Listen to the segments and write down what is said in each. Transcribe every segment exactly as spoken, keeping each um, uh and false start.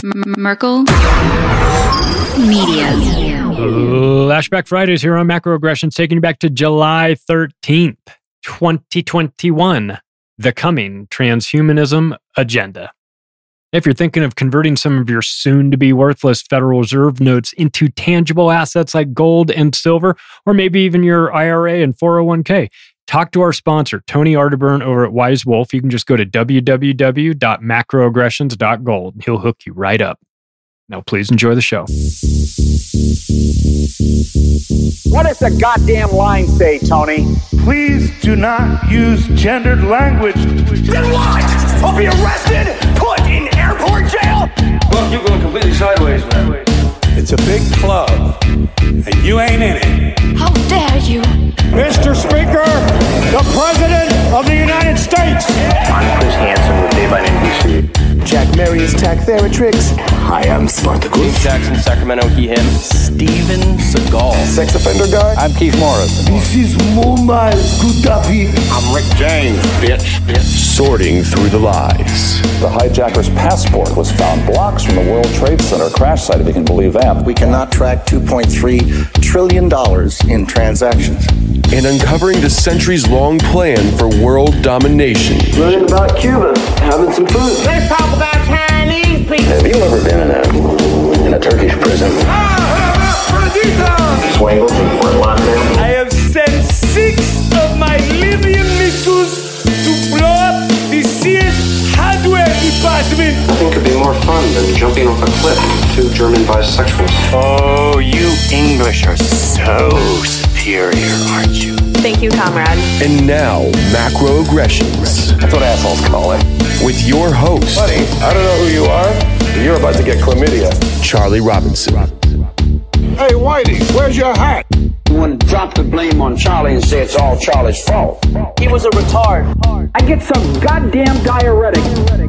Merkel Media. Flashback Fridays here on Macroaggressions, taking you back to July thirteenth, twenty twenty-one. The coming transhumanism agenda. If you're thinking of converting some of your soon-to-be worthless Federal Reserve notes into tangible assets like gold and silver, or maybe even your I R A and four oh one k, talk to our sponsor, Tony Arterburn over at Wise Wolf. You can just go to w w w dot macroaggressions dot gold. He'll hook you right up. Now, please enjoy the show. What does the goddamn line say, Tony? Please do not use gendered language. Then what? I'll be arrested, put in airport jail? Look, you're going completely sideways, man. It's a big club, and you ain't in it. How dare you? Mister Speaker, the President of the United States. I'm Chris Hansen with Dave on N B C. Jack Marius Tack Theratrix. Hi, I'm Spartacus. Jackson, Sacramento, he, him. Steven Seagal. Sex offender guy. I'm Keith Morris. This is Muammar Gaddafi. I'm Rick James, bitch. bitch. Sorting through the lies. The hijacker's passport was found blocks from the World Trade Center crash site, if you can believe that. We cannot track two point three trillion dollars in transactions. And uncovering the centuries-long plan for world domination. Learning about Cuba, having some food. Let's talk about Chinese people. Have you ever been in a in a Turkish prison? Swangles in Fort Lauderdale. I have sent six of my Libyan missiles to blow up the Sears hardware department. Nothing could be more fun than jumping off a cliff with two German bisexuals. Oh, you English are so superior, aren't you? Thank you, comrade. And now, Macroaggressions. That's what assholes call it. With your host, Buddy, I don't know who you are, but you're about to get chlamydia. Charlie Robinson. Hey, Whitey, where's your hat? You want to drop the blame on Charlie and say it's all Charlie's fault. He was a retard. I get some goddamn diuretic.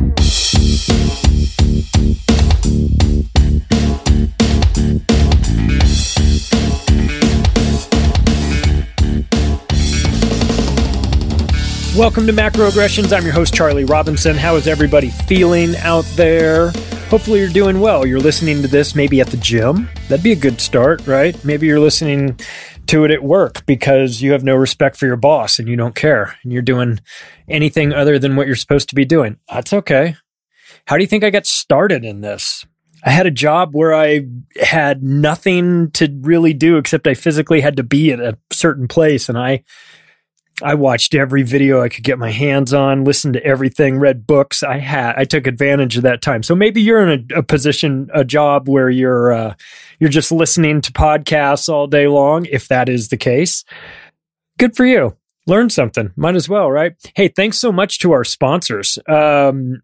Welcome to Macroaggressions. I'm your host, Charlie Robinson. How is everybody feeling out there? Hopefully you're doing well. You're listening to this maybe at the gym. That'd be a good start, right? Maybe you're listening to it at work because you have no respect for your boss and you don't care and you're doing anything other than what you're supposed to be doing. That's okay. How do you think I got started in this? I had a job where I had nothing to really do except I physically had to be at a certain place, and I I watched every video I could get my hands on, listened to everything, read books. I had, I took advantage of that time. So maybe you're in a, a position, a job where you're, uh, you're just listening to podcasts all day long. If that is the case, good for you. Learn something. Might as well, right? Hey, thanks so much to our sponsors. Um,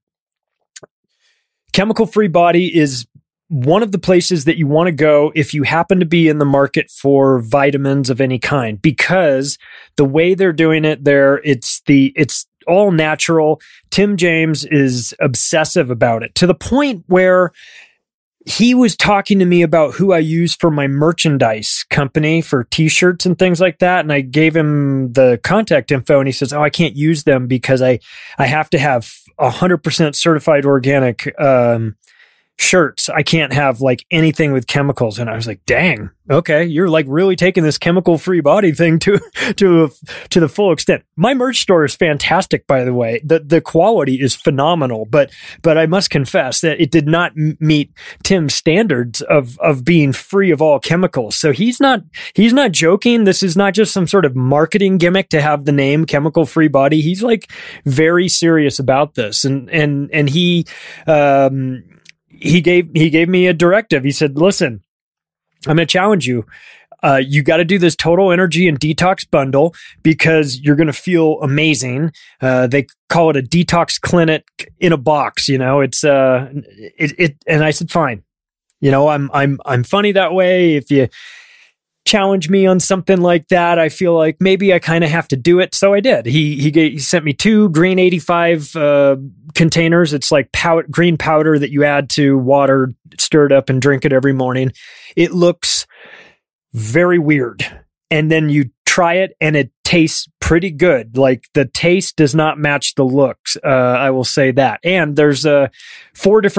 Chemical Free Body is one of the places that you want to go if you happen to be in the market for vitamins of any kind, because the way they're doing it there, it's the, it's all natural. Tim James is obsessive about it to the point where he was talking to me about who I use for my merchandise company for t-shirts and things like that. And I gave him the contact info and he says, oh, I can't use them because I, I have to have a hundred percent certified organic, um, shirts. I can't have like anything with chemicals. And I was like, dang, okay, you're like really taking this chemical free body thing to, to, to the full extent. My merch store is fantastic, by the way. The, the quality is phenomenal, but, but I must confess that it did not m- meet Tim's standards of, of being free of all chemicals. So he's not, he's not joking. This is not just some sort of marketing gimmick to have the name Chemical Free Body. He's like very serious about this. And, and, and he, um, He gave he gave me a directive. He said, listen, I'm going to challenge you. Uh, you got to do this total energy and detox bundle because you're going to feel amazing. Uh, they call it a detox clinic in a box. You know, it's uh, it, it. And I said, fine. You know, I'm I'm I'm funny that way. If you challenge me on something like that, I feel like maybe I kind of have to do it. So I did. He he, gave, he sent me two green eighty-five uh, containers. It's like pow- green powder that you add to water, stir it up and drink it every morning. It looks very weird. And then you try it and it tastes pretty good. Like the taste does not match the looks. Uh, I will say that. And there's uh, four different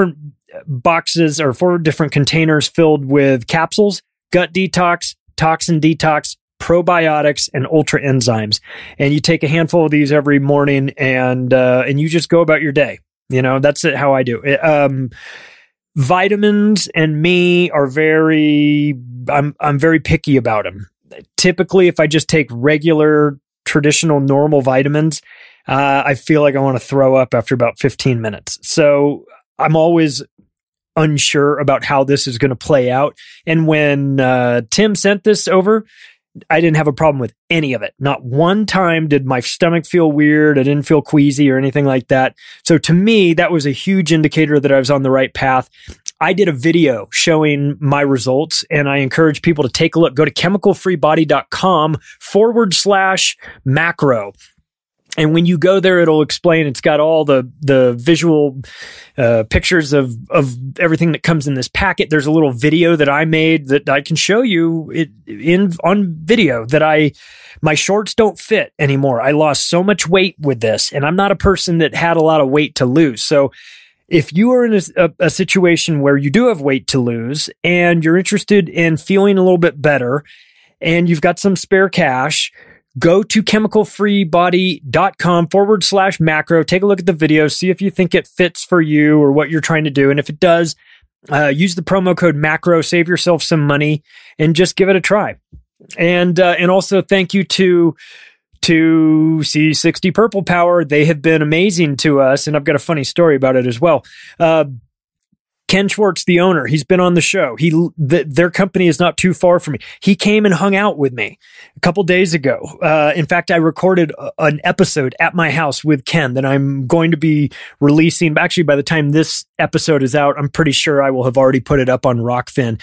boxes or four different containers filled with capsules, gut detox, toxin detox, probiotics, and ultra enzymes. And you take a handful of these every morning, and uh, and you just go about your day. You know, that's it, how I do it. Um, vitamins and me are very, I'm I'm very picky about them. Typically, if I just take regular, traditional, normal vitamins, uh, I feel like I want to throw up after about fifteen minutes. So I'm always unsure about how this is going to play out. And when uh, Tim sent this over, I didn't have a problem with any of it. Not one time did my stomach feel weird. I didn't feel queasy or anything like that. So to me, that was a huge indicator that I was on the right path. I did a video showing my results, and I encourage people to take a look. Go to chemicalfreebody.com forward slash macro. And when you go there, it'll explain, it's got all the, the visual uh, pictures of, of everything that comes in this packet. There's a little video that I made that I can show you it in on video that I, my shorts don't fit anymore. I lost so much weight with this, and I'm not a person that had a lot of weight to lose. So if you are in a, a, a situation where you do have weight to lose and you're interested in feeling a little bit better and you've got some spare cash, go to chemicalfreebody.com forward slash macro. Take a look at the video. See if you think it fits for you or what you're trying to do. And if it does, uh, use the promo code macro, save yourself some money, and just give it a try. And, uh, and also thank you to, to C sixty Purple Power. They have been amazing to us. And I've got a funny story about it as well. Uh, Ken Schwartz, the owner, he's been on the show. He, th- their company is not too far from me. He came and hung out with me a couple days ago. Uh, in fact, I recorded a- an episode at my house with Ken that I'm going to be releasing. Actually, by the time this episode is out, I'm pretty sure I will have already put it up on Rockfin.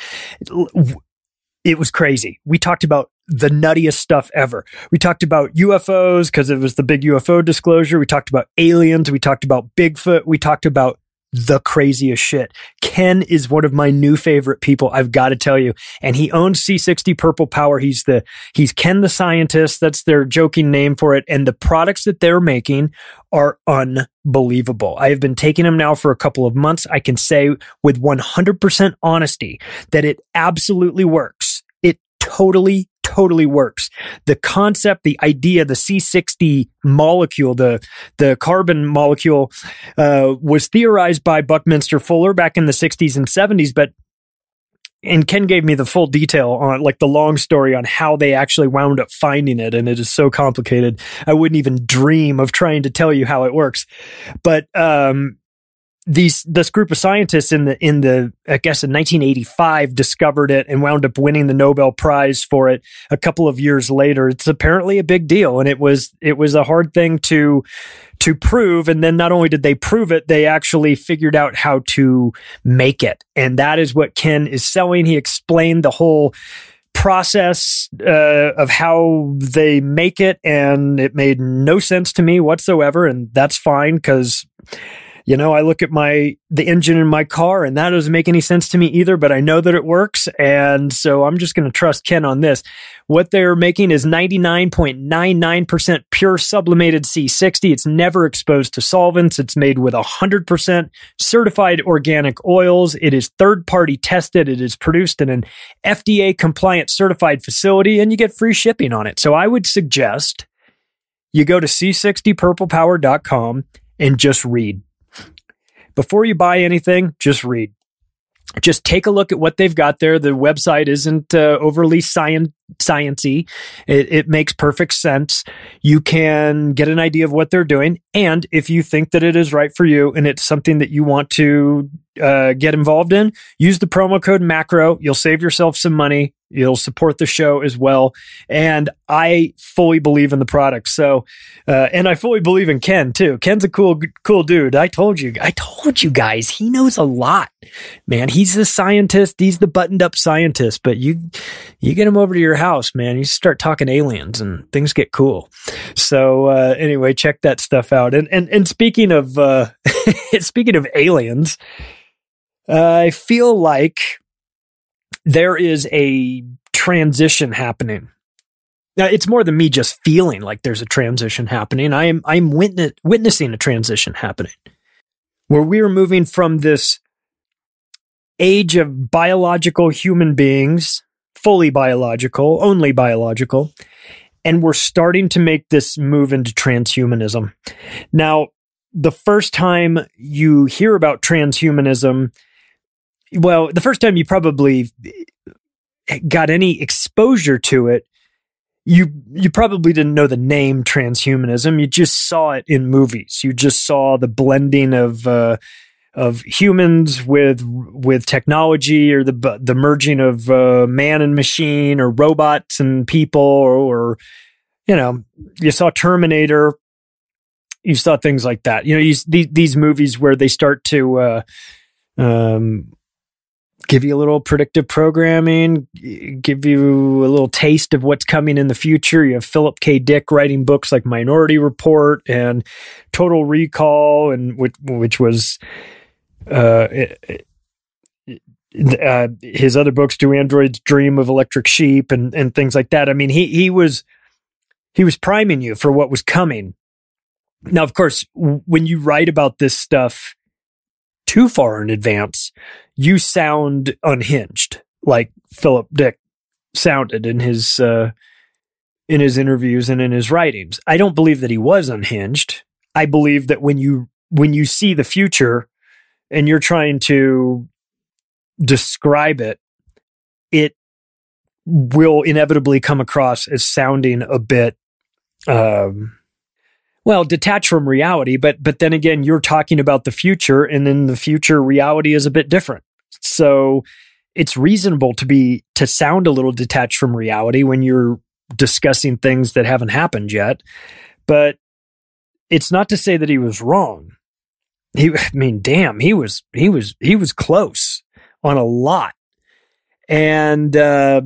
It was crazy. We talked about the nuttiest stuff ever. We talked about U F Os because it was the big U F O disclosure. We talked about aliens. We talked about Bigfoot. We talked about the craziest shit. Ken is one of my new favorite people, I've got to tell you. And he owns C sixty Purple Power. He's the, he's Ken the Scientist. That's their joking name for it. And the products that they're making are unbelievable. I have been taking them now for a couple of months. I can say with one hundred percent honesty that it absolutely works. It totally totally works. The concept, the idea, the C sixty molecule, the the carbon molecule, uh, was theorized by Buckminster Fuller back in the sixties and seventies, but and Ken gave me the full detail on, like, the long story on how they actually wound up finding it, and it is so complicated. I wouldn't even dream of trying to tell you how it works. But um These this group of scientists in the in the I guess in nineteen eighty-five discovered it and wound up winning the Nobel Prize for it a couple of years later. It's apparently a big deal, and it was it was a hard thing to to prove. And then not only did they prove it, they actually figured out how to make it, and that is what Ken is selling. He explained the whole process uh, of how they make it, and it made no sense to me whatsoever, and that's fine because, you know, I look at my the engine in my car, and that doesn't make any sense to me either, but I know that it works, and so I'm just going to trust Ken on this. What they're making is ninety-nine point nine nine percent pure sublimated C sixty. It's never exposed to solvents. It's made with one hundred percent certified organic oils. It is third-party tested. It is produced in an F D A-compliant certified facility, and you get free shipping on it. So I would suggest you go to c sixty purple power dot com and just read. Before you buy anything, just read. Just take a look at what they've got there. The website isn't uh, overly science sciencey. It, it makes perfect sense. You can get an idea of what they're doing. And if you think that it is right for you and it's something that you want to uh, get involved in, use the promo code MACRO. You'll save yourself some money. You'll support the show as well. And I fully believe in the product. So, uh, and I fully believe in Ken too. Ken's a cool, cool dude. I told you, I told you guys, he knows a lot, man. He's a scientist. He's the buttoned up scientist, but you, you get him over to your house, man, you start talking aliens and things get cool. So, uh, anyway, check that stuff out. And, and, and speaking of, uh, speaking of aliens, uh, I feel like there is a transition happening. Now, it's more than me just feeling like there's a transition happening. I am I'm witness, witnessing a transition happening where we are moving from this age of biological human beings, fully biological, only biological, and we're starting to make this move into transhumanism. Now, the first time you hear about transhumanism, well, the first time you probably got any exposure to it, you you probably didn't know the name transhumanism. You just saw it in movies. You just saw the blending of uh, of humans with with technology, or the the merging of uh, man and machine, or robots and people, or, or you know, you saw Terminator. You saw things like that. You know, you, these these movies where they start to uh, um, give you a little predictive programming, give you a little taste of what's coming in the future. You have Philip K. Dick writing books like Minority Report and Total Recall, and which, which was uh, uh, his other books, Do Androids Dream of Electric Sheep, and, and things like that. I mean, he he was he was priming you for what was coming. Now, of course, when you write about this stuff too far in advance, you sound unhinged, like Philip Dick sounded in his uh, in his interviews and in his writings. I don't believe that he was unhinged. I believe that when you when you see the future and you're trying to describe it, it will inevitably come across as sounding a bit um, well, detached from reality, but but then again, you're talking about the future, and in the future, reality is a bit different. So it's reasonable to be to sound a little detached from reality when you're discussing things that haven't happened yet. But it's not to say that he was wrong. He, I mean, damn, he was he was he was close on a lot, and uh,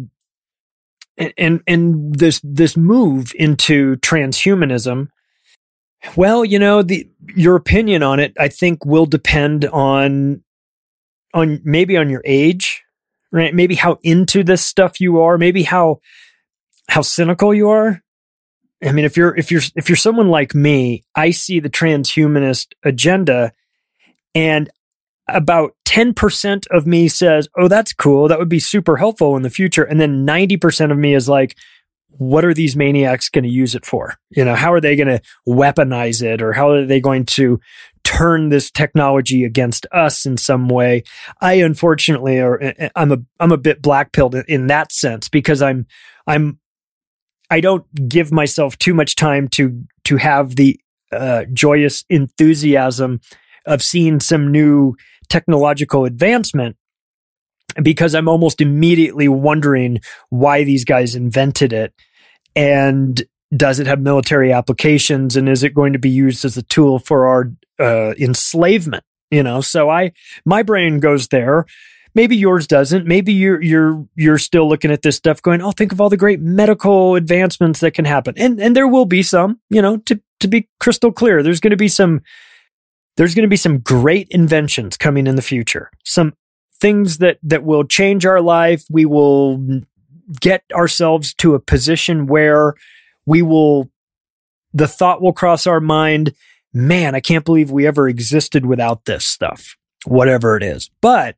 and and this this move into transhumanism. Well, you know, the your opinion on it, I think, will depend on on maybe on your age, right? Maybe how into this stuff you are, maybe how how cynical you are. I mean, if you're if you're if you're someone like me, I see the transhumanist agenda, and about ten percent of me says, "Oh, that's cool. That would be super helpful in the future." And then ninety percent of me is like, what are these maniacs going to use it for? You know, how are they going to weaponize it, or how are they going to turn this technology against us in some way? I unfortunately, or I'm a I'm a bit black-pilled in that sense, because I'm I'm I don't give myself too much time to to have the uh, joyous enthusiasm of seeing some new technological advancement, because I'm almost immediately wondering why these guys invented it, and does it have military applications, and is it going to be used as a tool for our uh, enslavement? You know, so I my brain goes there. Maybe yours doesn't. Maybe you're you're you're still looking at this stuff, going, "Oh, think of all the great medical advancements that can happen," and and there will be some. You know, to to be crystal clear, there's going to be some there's going to be some great inventions coming in the future. Some things that, that will change our life. We will get ourselves to a position where we will, the thought will cross our mind, man, I can't believe we ever existed without this stuff, whatever it is. But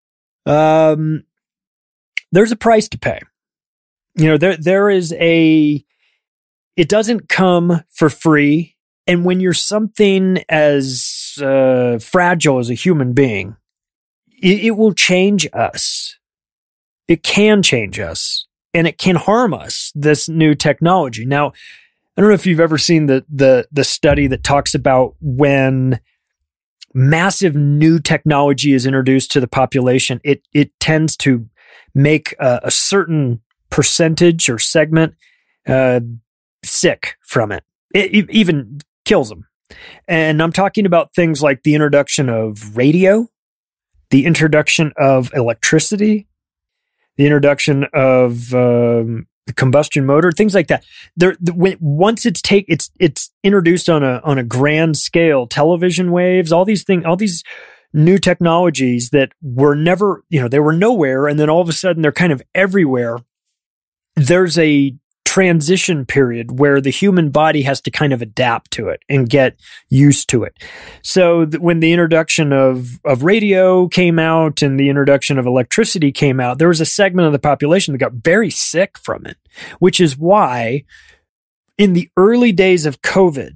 um, there's a price to pay. You know, there there is a, it doesn't come for free. And when you're something as uh, fragile as a human being, it, it will change us. It can change us, and it can harm us, this new technology. Now, I don't know if you've ever seen the the the study that talks about when massive new technology is introduced to the population, it it tends to make a, a certain percentage or segment uh, sick from it. It, it even kills them. And I'm talking about things like the introduction of radio, the introduction of electricity, the introduction of um, the combustion motor, things like that. There, the, when, once it's take, it's it's introduced on a on a grand scale, television waves, all these things, all these new technologies that were never, you know, they were nowhere, and then all of a sudden they're kind of everywhere. There's a transition period where the human body has to kind of adapt to it and get used to it. So th- when the introduction of, of radio came out and the introduction of electricity came out, there was a segment of the population that got very sick from it, which is why in the early days of COVID,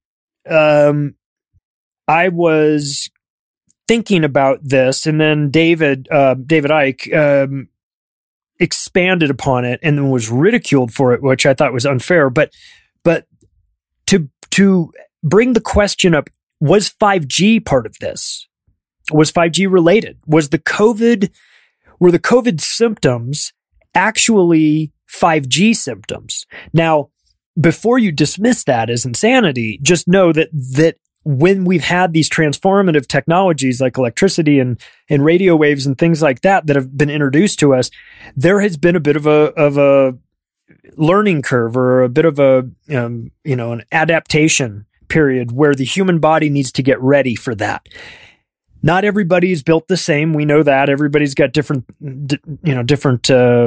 um, I was thinking about this, and then David, uh, David Icke, um, expanded upon it and then was ridiculed for it, which I thought was unfair. But, but to, to bring the question up, was five G part of this? Was five G related? Was the COVID, were the COVID symptoms actually five G symptoms? Now, before you dismiss that as insanity, just know that, that when we've had these transformative technologies like electricity and, and radio waves and things like that that have been introduced to us, there has been a bit of a of a learning curve or a bit of a um, you know an adaptation period where the human body needs to get ready for that. Not everybody is built the same. We know that everybody's got different you know different uh,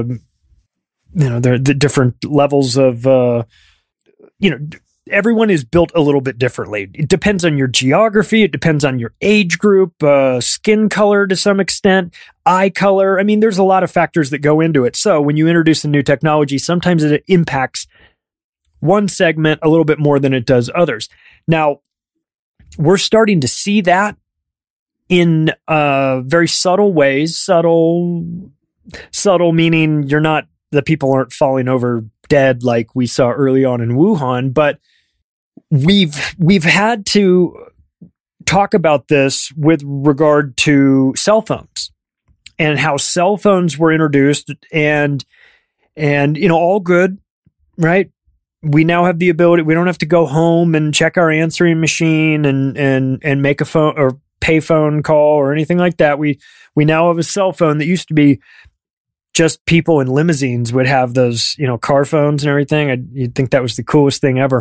you know the different levels of uh, you know. Everyone is built a little bit differently. It depends on your geography. It depends on your age group, uh, skin color to some extent, eye color. I mean, there's a lot of factors that go into it. So when you introduce a new technology, sometimes it impacts one segment a little bit more than it does others. Now, we're starting to see that in uh, very subtle ways. Subtle, subtle meaning you're not, the people aren't falling over dead like we saw early on in Wuhan, but We've we've had to talk about this with regard to cell phones and how cell phones were introduced, and and you know all good, right? We now have the ability. We don't have to go home and check our answering machine and and and make a phone or pay phone call or anything like that. We we now have a cell phone that used to be just people in limousines would have those, you know, car phones and everything. I, you'd think that was the coolest thing ever.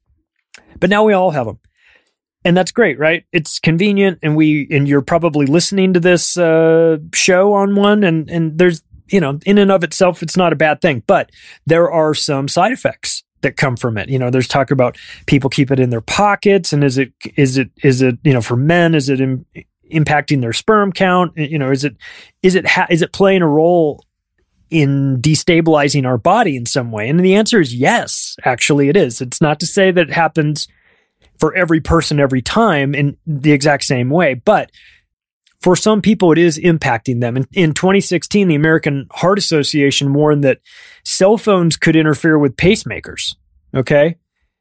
But now we all have them. And that's great, right? It's convenient, and we and you're probably listening to this uh, show on one, and and there's, you know, in and of itself, it's not a bad thing. But there are some side effects that come from it. You know, there's talk about people keep it in their pockets, and is it is it is it you know for men, is it im- impacting their sperm count? You know, is it is it ha- is it playing a role in destabilizing our body in some way? And the answer is yes, actually it is. It's not to say that it happens for every person every time in the exact same way, but for some people it is impacting them. In, in twenty sixteen, the American Heart Association warned that cell phones could interfere with pacemakers. Okay.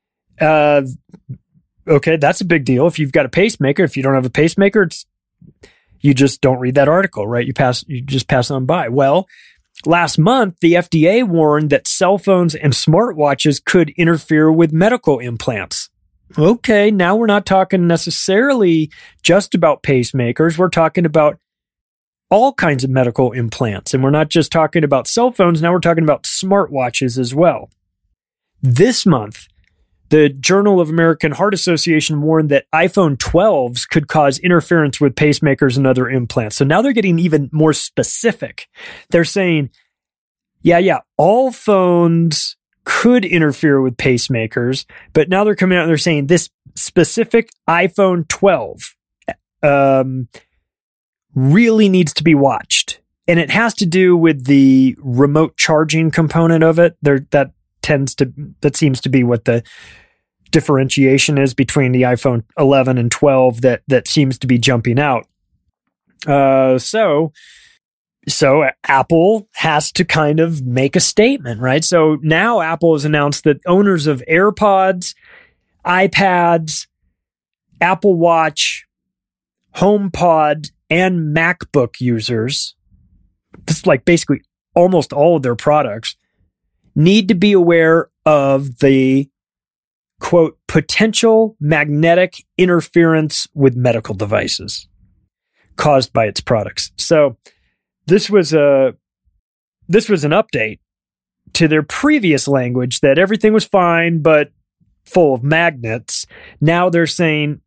Uh, okay. That's a big deal. If you've got a pacemaker, if you don't have a pacemaker, it's, you just don't read that article, right? You pass, you just pass on by. Well, last month, the F D A warned that cell phones and smartwatches could interfere with medical implants. Okay, now we're not talking necessarily just about pacemakers. We're talking about all kinds of medical implants. And we're not just talking about cell phones. Now we're talking about smartwatches as well. This month, the Journal of American Heart Association warned that iPhone twelves could cause interference with pacemakers and other implants. So now they're getting even more specific. They're saying, yeah, yeah, all phones could interfere with pacemakers, but now they're coming out and they're saying this specific iPhone twelve um, really needs to be watched. And it has to do with the remote charging component of it. There, that tends to, that seems to be what the differentiation is between the iPhone eleven and twelve that, that seems to be jumping out. Uh, so, so Apple has to kind of make a statement, right? So now Apple has announced that owners of AirPods, iPads, Apple Watch, HomePod, and MacBook users, this is like basically almost all of their products, need to be aware of the, quote, potential magnetic interference with medical devices caused by its products. So this was a this was an update to their previous language that everything was fine but full of magnets. Now they're saying,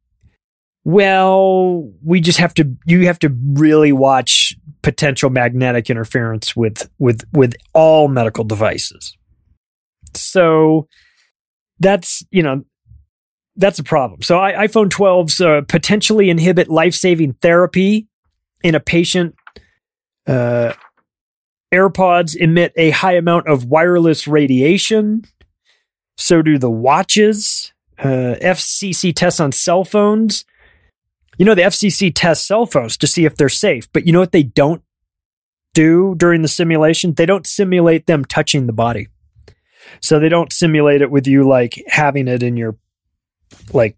well, we just have to you have to really watch potential magnetic interference with with with all medical devices. So that's, you know, that's a problem. So I, iPhone twelves uh, potentially inhibit life-saving therapy in a patient. Uh, AirPods emit a high amount of wireless radiation. So do the watches. Uh, F C C tests on cell phones. You know, the F C C tests cell phones to see if they're safe. But you know what they don't do during the simulation? They don't simulate them touching the body. So they don't simulate it with you like having it in your, like,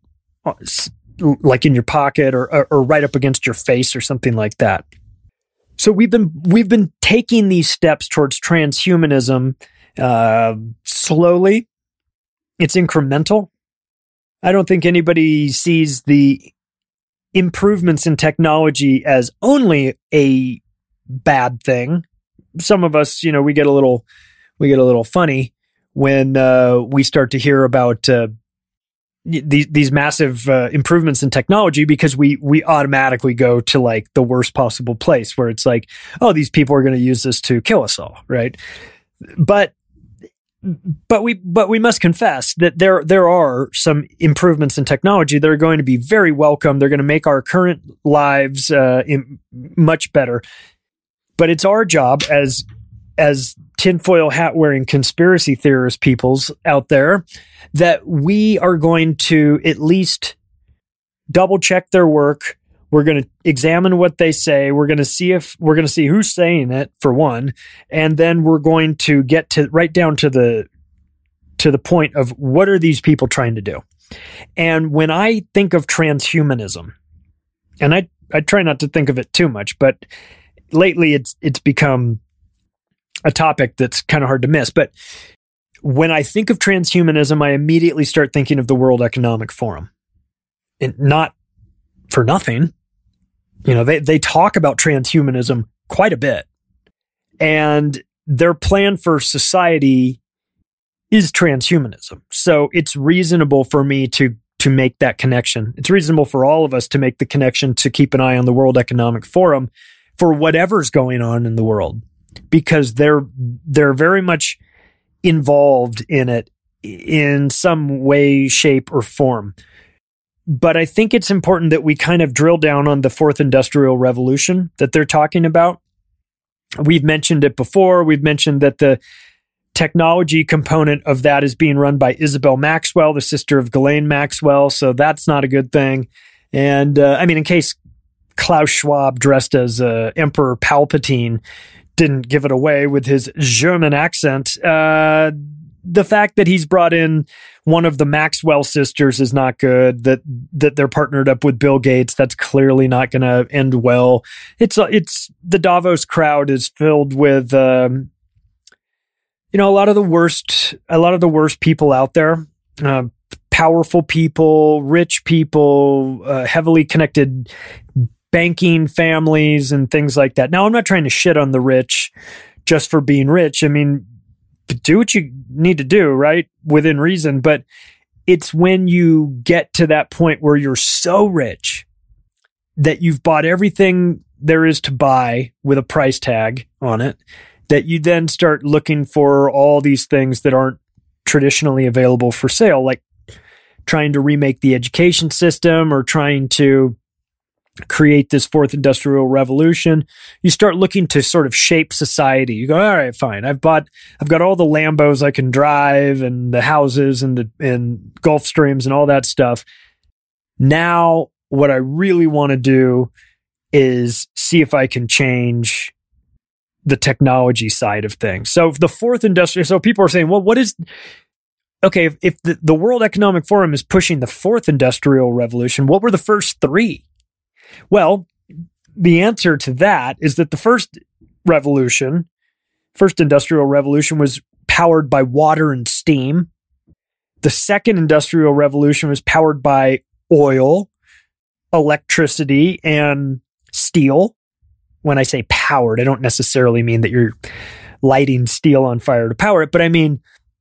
like in your pocket or, or, or right up against your face or something like that. So we've been we've been taking these steps towards transhumanism uh, slowly. It's incremental. I don't think anybody sees the improvements in technology as only a bad thing. Some of us, you know, we get a little we get a little funny when uh, we start to hear about uh, these these massive uh, improvements in technology, because we we automatically go to like the worst possible place where it's like, oh, these people are going to use this to kill us all, right? But but we but we must confess that there there are some improvements in technology that are going to be very welcome. They're going to make our current lives uh, in, much better. But it's our job as as tinfoil hat wearing conspiracy theorist peoples out there that we are going to at least double check their work. We're going to examine what they say. We're going to see if we're going to see who's saying it, for one, and then we're going to get to right down to the to the point of what are these people trying to do. And when I think of transhumanism, and I I try not to think of it too much, but lately it's it's become a topic that's kind of hard to miss. But when I think of transhumanism, I immediately start thinking of the World Economic Forum. And not for nothing. You know, they, they talk about transhumanism quite a bit. And their plan for society is transhumanism. So it's reasonable for me to to make that connection. It's reasonable for all of us to make the connection to keep an eye on the World Economic Forum for whatever's going on in the world, because they're they're very much involved in it in some way, shape, or form. But I think it's important that we kind of drill down on the fourth industrial revolution that they're talking about. We've mentioned it before. We've mentioned that the technology component of that is being run by Isabel Maxwell, the sister of Ghislaine Maxwell. So that's not a good thing. And uh, I mean, in case Klaus Schwab, dressed as uh, Emperor Palpatine, didn't give it away with his German accent, uh, the fact that he's brought in one of the Maxwell sisters is not good. That that they're partnered up with Bill Gates, that's clearly not going to end well. It's it's the Davos crowd is filled with um, you know a lot of the worst a lot of the worst people out there. Uh, powerful people, rich people, uh, heavily connected banking families and things like that. Now, I'm not trying to shit on the rich just for being rich. I mean, do what you need to do, right? Within reason. But it's when you get to that point where you're so rich that you've bought everything there is to buy with a price tag on it, that you then start looking for all these things that aren't traditionally available for sale, like trying to remake the education system or trying to create this fourth industrial revolution. You start looking to sort of shape society. You go, all right, fine. I've bought, I've got all the Lambos I can drive and the houses and the and Gulfstreams and all that stuff. Now, what I really want to do is see if I can change the technology side of things. So the fourth industrial, so people are saying, well, what is, okay, if, if the, the World Economic Forum is pushing the fourth industrial revolution, what were the first three? Well, the answer to that is that the first revolution, first industrial revolution, was powered by water and steam. The second industrial revolution was powered by oil, electricity, and steel. When I say powered, I don't necessarily mean that you're lighting steel on fire to power it, but I mean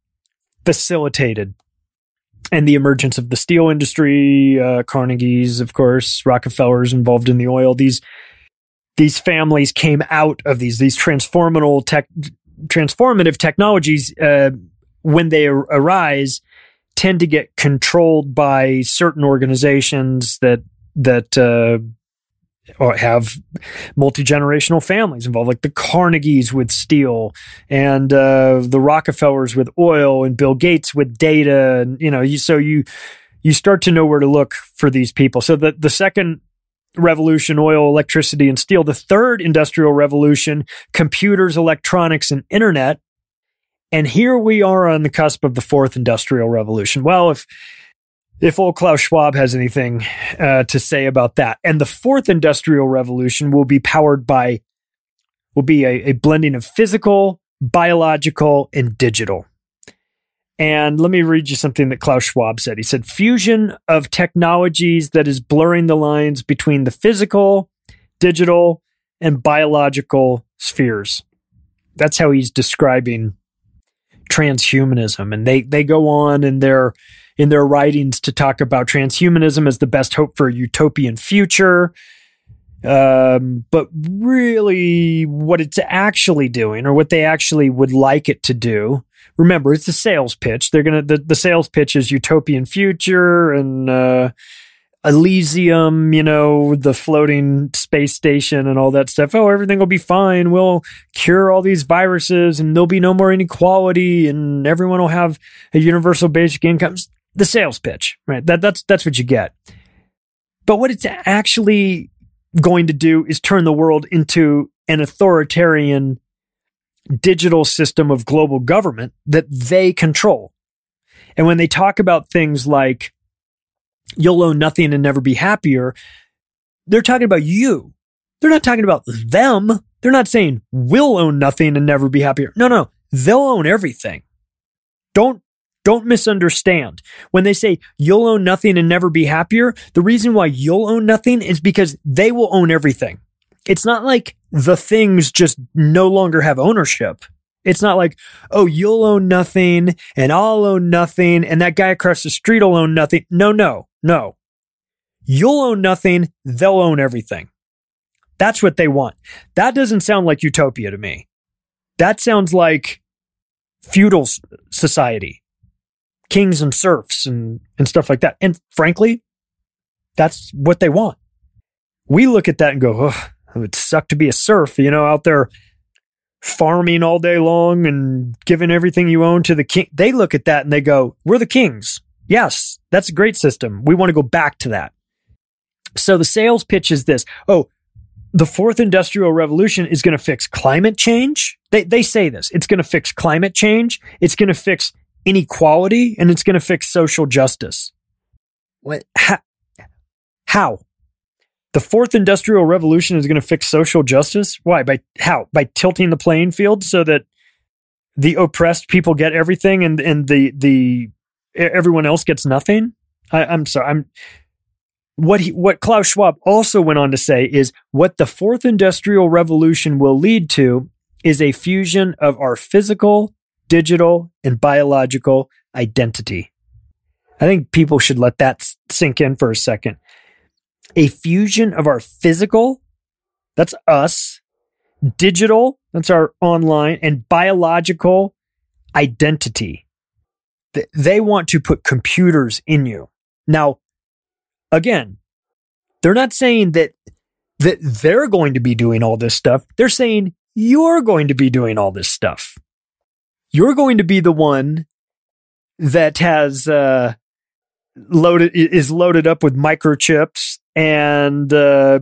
facilitated. And the emergence of the steel industry, uh, Carnegie's, of course, Rockefeller's involved in the oil. These these families came out of these these transformative tech, transformative technologies uh, when they ar- arise, tend to get controlled by certain organizations that that uh, or have multi-generational families involved, like the Carnegies with steel, and uh, the Rockefellers with oil, and Bill Gates with data, and you know, you, so you you start to know where to look for these people. So the the second revolution, oil, electricity, and steel. The third industrial revolution, computers, electronics, and internet. And here we are on the cusp of the fourth industrial revolution. Well, if if old Klaus Schwab has anything uh, to say about that. And the fourth industrial revolution will be powered by, will be a, a blending of physical, biological, and digital. And let me read you something that Klaus Schwab said. He said, fusion of technologies that is blurring the lines between the physical, digital, and biological spheres. That's how he's describing transhumanism. And they they go on in their in their writings to talk about transhumanism as the best hope for a utopian future. Um, but really what it's actually doing, or what they actually would like it to do, remember, it's a sales pitch. They're gonna the, the sales pitch is utopian future and uh, Elysium, you know, the floating space station and all that stuff. Oh, everything will be fine. We'll cure all these viruses, and there'll be no more inequality, and everyone will have a universal basic income. The sales pitch, right? That that's that's what you get. But what it's actually going to do is turn the world into an authoritarian digital system of global government that they control. And when they talk about things like you'll own nothing and never be happier, they're talking about you. They're not talking about them. They're not saying we'll own nothing and never be happier. No, no, they'll own everything. Don't Don't misunderstand. When they say you'll own nothing and never be happier, the reason why you'll own nothing is because they will own everything. It's not like the things just no longer have ownership. It's not like, oh, you'll own nothing and I'll own nothing and that guy across the street will own nothing. No, no, no. You'll own nothing. They'll own everything. That's what they want. That doesn't sound like utopia to me. That sounds like feudal society. Kings and serfs and, and stuff like that. And frankly, that's what they want. We look at that and go, oh, it would suck to be a serf, you know, out there farming all day long and giving everything you own to the king. They look at that and they go, we're the kings. Yes, that's a great system. We want to go back to that. So the sales pitch is this. Oh, the fourth industrial revolution is going to fix climate change. They, they say this. It's going to fix climate change. It's going to fix inequality, and it's going to fix social justice. What? How? How? The fourth industrial revolution is going to fix social justice? Why? By how? By tilting the playing field so that the oppressed people get everything and and the the everyone else gets nothing? I, I'm sorry. I'm what he, what Klaus Schwab also went on to say is what the fourth industrial revolution will lead to is a fusion of our physical, digital, and biological identity. I think people should let that sink in for a second. A fusion of our physical, that's us, digital, that's our online, and biological identity. They want to put computers in you. Now, again, they're not saying that, that they're going to be doing all this stuff. They're saying you're going to be doing all this stuff. You're going to be the one that has uh, loaded is loaded up with microchips and uh,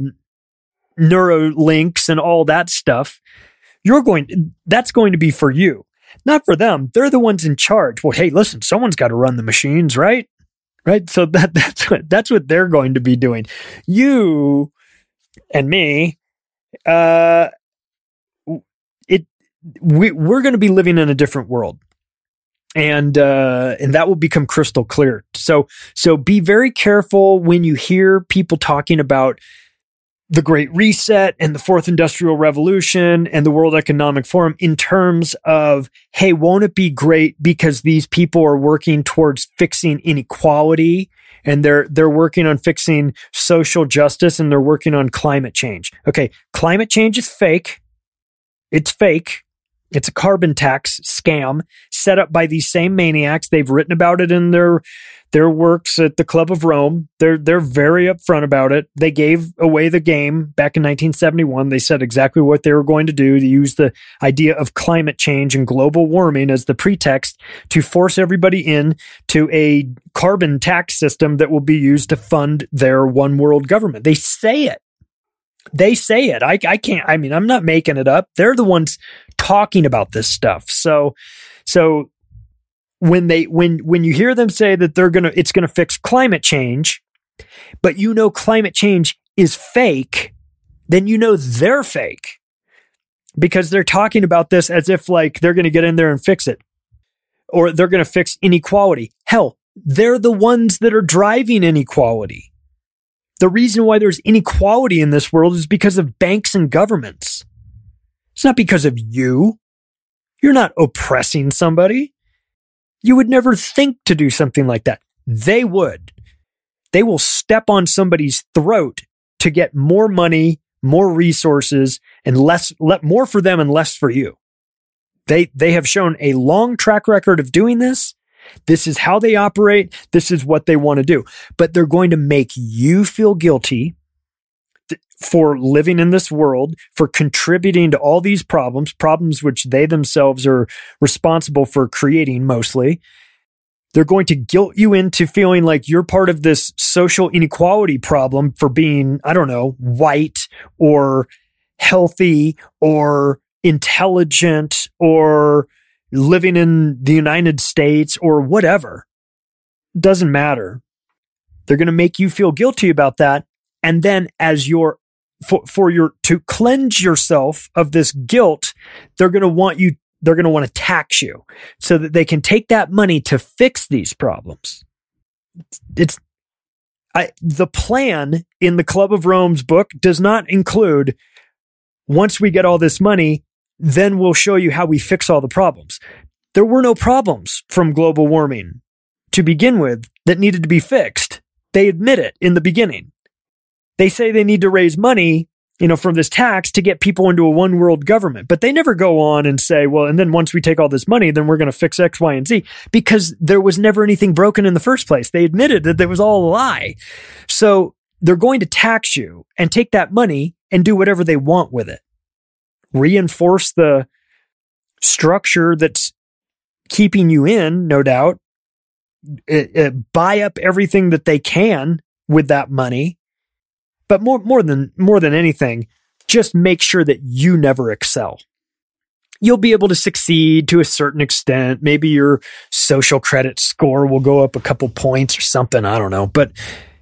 Neuralinks and all that stuff. You're going. That's going to be for you, not for them. They're the ones in charge. Well, hey, listen, someone's got to run the machines, right? Right. So that that's what that's what they're going to be doing. You and me. Uh, We, we're going to be living in a different world, and uh, and that will become crystal clear. So so be very careful when you hear people talking about the Great Reset and the Fourth Industrial Revolution and the World Economic Forum in terms of, hey, won't it be great because these people are working towards fixing inequality and they're they're working on fixing social justice and they're working on climate change. Okay, climate change is fake. It's fake. It's a carbon tax scam set up by these same maniacs. They've written about it in their their works at the Club of Rome. They're they're very upfront about it. They gave away the game back in nineteen seventy-one. They said exactly what they were going to do. They used the idea of climate change and global warming as the pretext to force everybody in to a carbon tax system that will be used to fund their one world government. They say it. They say it. I, I can't, I mean, I'm not making it up. They're the ones talking about this stuff. So, so when they, when, when you hear them say that they're going to, it's going to fix climate change, but you know, climate change is fake, then you know they're fake because they're talking about this as if like they're going to get in there and fix it, or they're going to fix inequality. Hell, they're the ones that are driving inequality. The reason why there's inequality in this world is because of banks and governments. It's not because of you. You're not oppressing somebody. You would never think to do something like that. They would. They will step on somebody's throat to get more money, more resources, and less, let more for them and less for you. They, they have shown a long track record of doing this. This is how they operate. This is what they want to do. But they're going to make you feel guilty th- for living in this world, for contributing to all these problems, problems which they themselves are responsible for creating mostly. They're going to guilt you into feeling like you're part of this social inequality problem for being, I don't know, white or healthy or intelligent or living in the United States or whatever. Doesn't matter. They're going to make you feel guilty about that. And then as your, for, for your, to cleanse yourself of this guilt, they're going to want you, they're going to want to tax you so that they can take that money to fix these problems. It's, it's I, the plan in the Club of Rome's book does not include, once we get all this money, then we'll show you how we fix all the problems. There were no problems from global warming to begin with that needed to be fixed. They admit it in the beginning. They say they need to raise money, you know, from this tax to get people into a one world government, but they never go on and say, well, and then once we take all this money, then we're going to fix X, Y, and Z, because there was never anything broken in the first place. They admitted that it was all a lie. So they're going to tax you and take that money and do whatever they want with it. Reinforce the structure that's keeping you in, no doubt. It, it, buy up everything that they can with that money, but more more than more than anything, just make sure that you never excel. You'll be able to succeed to a certain extent. Maybe your social credit score will go up a couple points or something. I don't know, but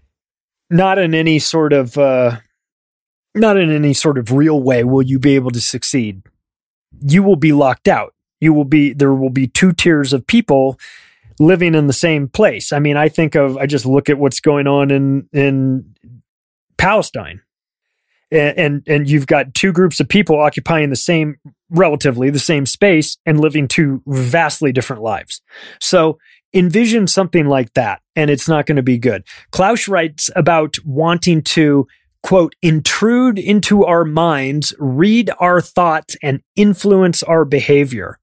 not in any sort of. Uh, Not in any sort of real way will you be able to succeed. You will be locked out. You will be, there will be two tiers of people living in the same place. I mean, I think of, I just look at what's going on in, in Palestine. And, and, and you've got two groups of people occupying the same, relatively the same space and living two vastly different lives. So envision something like that, and it's not going to be good. Klaus writes about wanting to, quote, intrude into our minds, read our thoughts, and influence our behavior.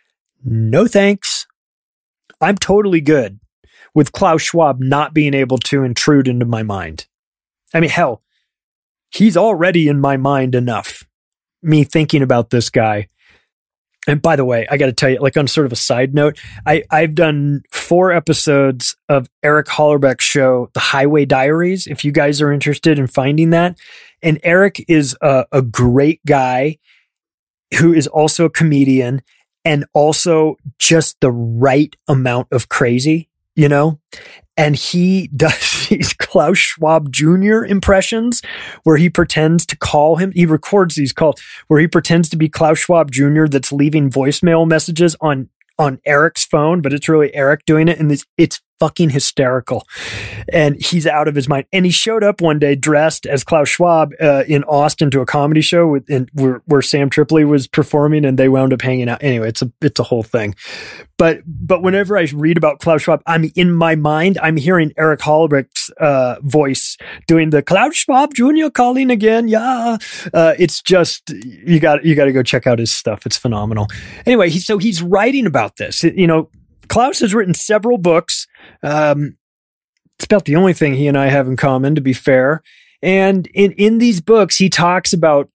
No thanks. I'm totally good with Klaus Schwab not being able to intrude into my mind. I mean, hell, he's already in my mind enough. Me thinking about this guy. And by the way, I got to tell you, like on sort of a side note, I, I've done four episodes of Eric Hollerbeck's show, The Highway Diaries, if you guys are interested in finding that. And Eric is a, a great guy who is also a comedian and also just the right amount of crazy, you know? And he does these Klaus Schwab Junior impressions where he pretends to call him. He records these calls where he pretends to be Klaus Schwab Junior that's leaving voicemail messages on, on Eric's phone, but it's really Eric doing it. And it's, it's fucking hysterical. And he's out of his mind. And he showed up one day dressed as Klaus Schwab uh, in Austin to a comedy show with, in, where, where Sam Tripoli was performing, and they wound up hanging out. Anyway, it's a it's a whole thing. But but whenever I read about Klaus Schwab, I'm in my mind, I'm hearing Eric Holbrook's uh, voice doing the Klaus Schwab Junior calling again. Yeah, uh, it's just you got you got to go check out his stuff. It's phenomenal. Anyway, he, so he's writing about this. You know, Klaus has written several books. Um, it's about the only thing he and I have in common, to be fair. And in, in these books, he talks about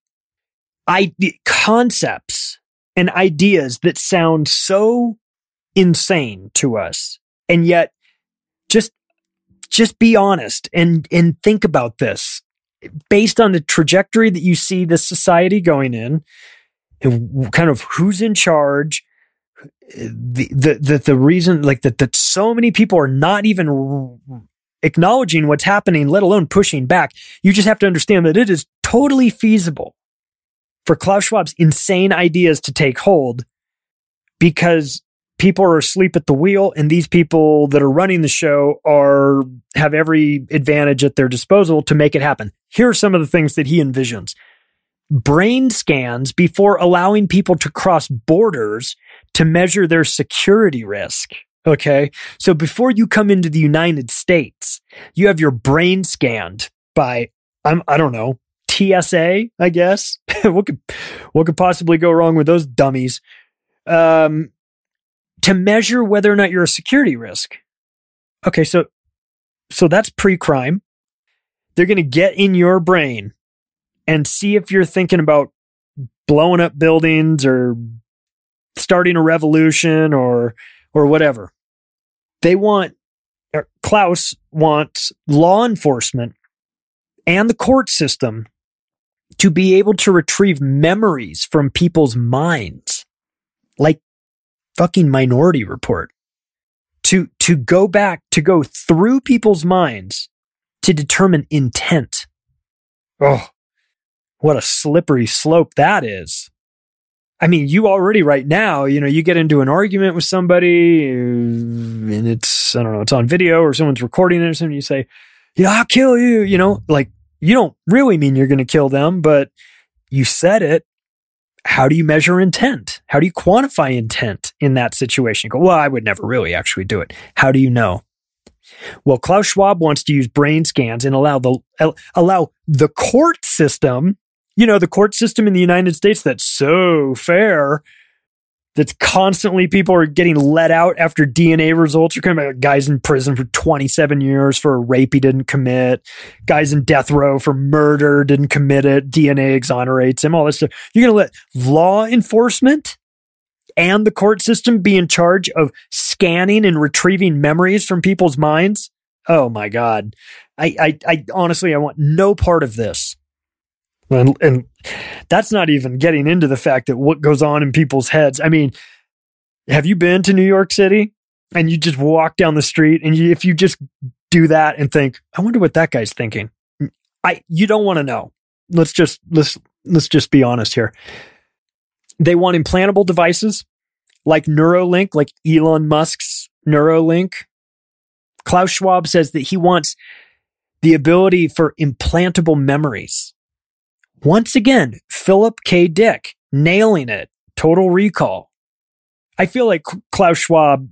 I- concepts and ideas that sound so insane to us. And yet, just just be honest and, and think about this. Based on the trajectory that you see this society going in, and kind of who's in charge, the the the, the reason like that that so many people are not even r- acknowledging what's happening, let alone pushing back. You just have to understand that it is totally feasible for Klaus Schwab's insane ideas to take hold, because people are asleep at the wheel, and these people that are running the show are have every advantage at their disposal to make it happen. Here are some of the things that he envisions. Brain scans before allowing people to cross borders to measure their security risk. Okay. So before you come into the United States, you have your brain scanned by, I'm, I don't know, T S A, I guess. what could, what could possibly go wrong with those dummies? Um, to measure whether or not you're a security risk. Okay. So, so that's pre-crime. They're going to get in your brain and see if you're thinking about blowing up buildings or starting a revolution or or whatever. They want, Klaus wants law enforcement and the court system to be able to retrieve memories from people's minds, like fucking Minority Report. To, to go back, to go through people's minds to determine intent. Oh, what a slippery slope that is. I mean, you already right now, you know, you get into an argument with somebody and it's, I don't know, it's on video or someone's recording it or something. You say, yeah, I'll kill you. You know, like you don't really mean you're going to kill them, but you said it. How do you measure intent? How do you quantify intent in that situation? You go, well, I would never really actually do it. How do you know? Well, Klaus Schwab wants to use brain scans and allow the, allow the court system, you know, the court system in the United States that's so fair, that's constantly people are getting let out after D N A results. You're coming about guys in prison for twenty-seven years for a rape he didn't commit, guys in death row for murder, didn't commit it, D N A exonerates him, all this stuff. You're going to let law enforcement and the court system be in charge of scanning and retrieving memories from people's minds? Oh my God. I, I, I honestly, I want no part of this. And, and that's not even getting into the fact that what goes on in people's heads. I mean, have you been to New York City and you just walk down the street and you, if you just do that and think, I wonder what that guy's thinking. I, you don't want to know. Let's just, let's, let's just be honest here. They want implantable devices like Neuralink, like Elon Musk's Neuralink. Klaus Schwab says that he wants the ability for implantable memories. Once again, Philip K. Dick, nailing it. Total Recall. I feel like Klaus Schwab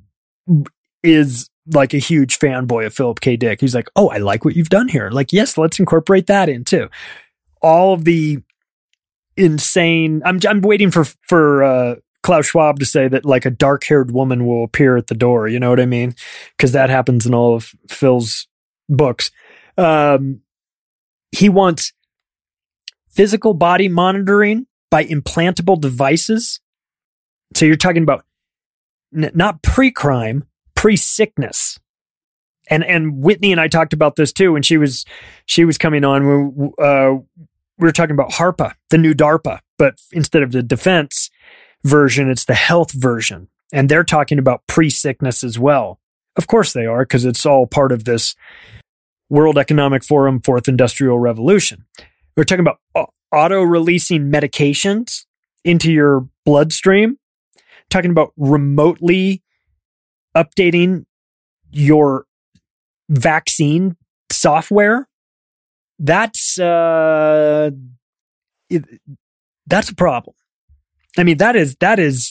is like a huge fanboy of Philip K. Dick. He's like, oh, I like what you've done here. Like, yes, let's incorporate that in too. All of the insane, I'm I'm waiting for, for uh, Klaus Schwab to say that like a dark-haired woman will appear at the door. You know what I mean? Because that happens in all of Phil's books. Um, he wants physical body monitoring by implantable devices. So you're talking about n- not pre-crime, pre-sickness. And and Whitney and I talked about this too when she was she was coming on. We, uh, we were talking about HARPA, the new DARPA, but instead of the defense version, it's the health version. And they're talking about pre-sickness as well. Of course they are, because it's all part of this World Economic Forum Fourth Industrial Revolution. We're talking about auto-releasing medications into your bloodstream, talking about remotely updating your vaccine software, that's uh, it, that's a problem. I mean, that is that is.